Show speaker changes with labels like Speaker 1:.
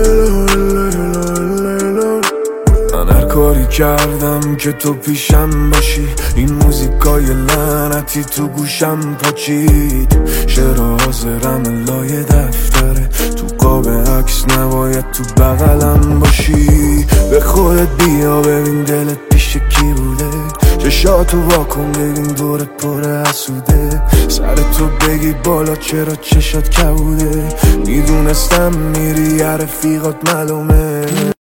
Speaker 1: من هر کاری کردم که تو پیشم باشی، این موزیکای لعنتی تو گوشم پاچید. شعر حاضرم لای دفتره، تو قاب عکس نباید تو بغلم باشی. به خودت بیا ببین دلت پیش کی بوده، چشاتو واکن ببین دورت پر حسوده. سر تو بگی بالا چرا چشات کبوده، میدونستم میری رفیقات معلومه.